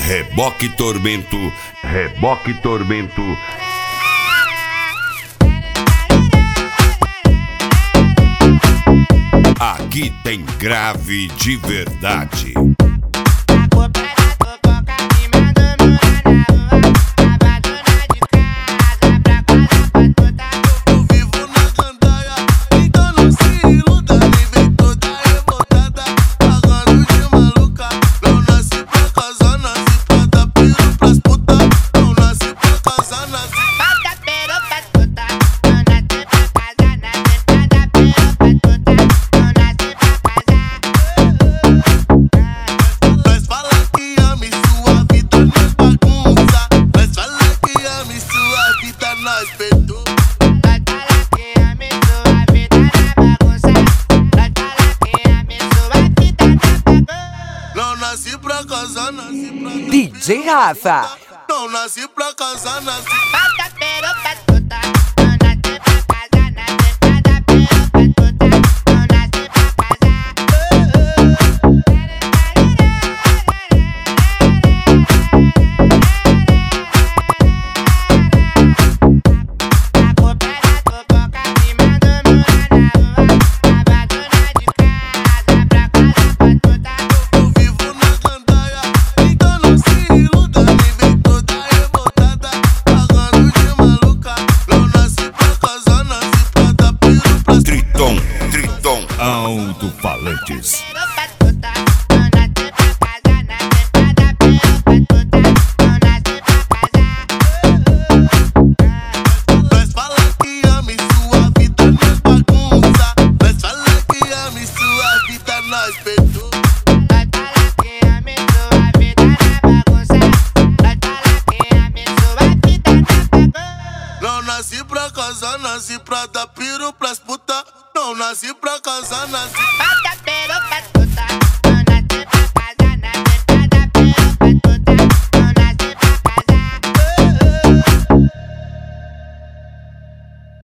Reboque Tormento, Reboque Tormento. Aqui tem grave de verdade. DJ Rafa. Não nasci pra casar, nasci Triton Alto-Falantes. Nós fala que ama e sua vida nós bagunça. Nós fala que ama e sua vida nós perdoa. Não nasci pra casar, nasci pra dar piro pras puta. Não nasci pra casar, nasci